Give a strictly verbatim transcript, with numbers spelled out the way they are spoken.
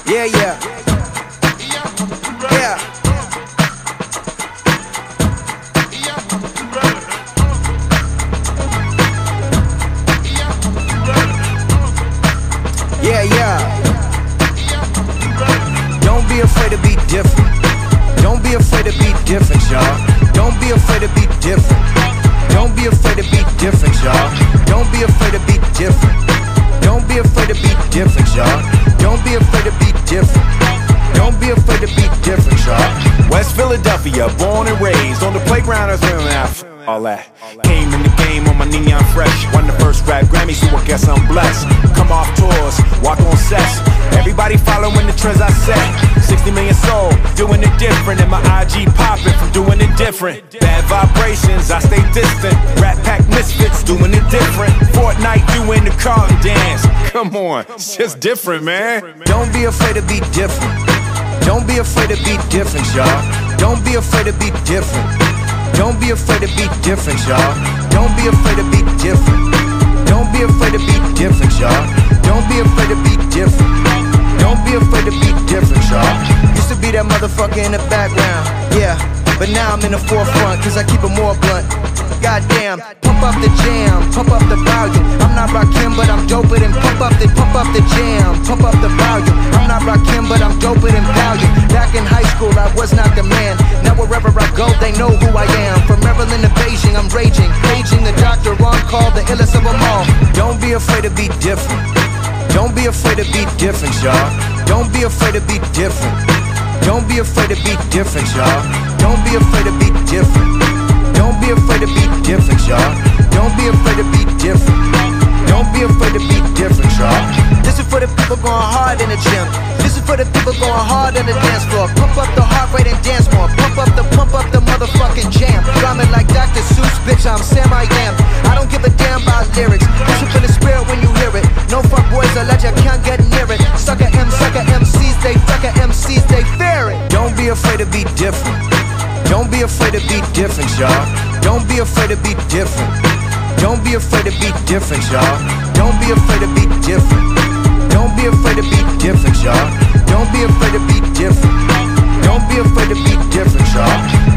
Yeah, yeah. Yeah. Yeah, yeah. Don't be afraid to be different. Don't be afraid to be different, y'all. Don't be afraid to be different. Don't be afraid to be different, y'all. Don't be afraid to be different. Don't be afraid to be different, y'all. Don't be afraid to be different. Don't be afraid to be different, y'all. West Philadelphia, born and raised on the playground as well. All that. Came in the game on my neon fresh. Won the first rap Grammy, so I guess I'm blessed. Come off tours, walk on sets. Everybody following the trends I set. sixty million sold, doing it different. And my I G popping from doing it different. Bad vibrations, I stay distant. Rat Pack misfits, doing it different. Fortnite doing the Carlton dance. Come on, it's just different, man. Don't be afraid to be different. Don't be afraid to be different, y'all. Don't be afraid to be different. Don't be afraid to be different, y'all. Don't be afraid to be different. Don't be afraid to be different, y'all. Don't be afraid to be different. Don't be afraid to be different, y'all. Used to be that motherfucker in the background, yeah. But now I'm in the forefront, cause I keep it more blunt. Goddamn, pump up the jam, pump up the volume. I'm not Rakim, but I'm doper than pump up the, pump up the jam, pump up the volume. I'm not Rakim, but I'm doper than value. Back in high school, I was not the man. Now wherever I go, they know who I am. From Maryland to Beijing, I'm raging, paging the doctor on call, the illest of them all. Don't be afraid to be different. Don't be afraid to be different, y'all. Don't be afraid to be different. Don't be afraid to be different, y'all. Don't be afraid to be different. Don't be afraid to be different, y'all. Don't be afraid to be different. Don't be afraid to be different, y'all. This is for the people going hard in the gym. This is for the people going hard on the dance floor. Pump up the heart rate and dance more. Pump up the, pump up the motherfucking jam. Rhyming like Doctor Seuss, bitch, I'm Sam I am. I don't give a damn about lyrics. Listen for the spirit when you hear it. No fuck boys, I let you can't get near it. Sucker M, sucker M Cs, they sucker M Cs, they fear it. Don't be afraid to be different. Don't be afraid to be different, y'all. Don't be afraid to be different. Don't be afraid to be different, y'all. Don't be afraid to be different. Don't be afraid to be different, y'all. Don't be afraid to be different. Don't be afraid to be different, y'all.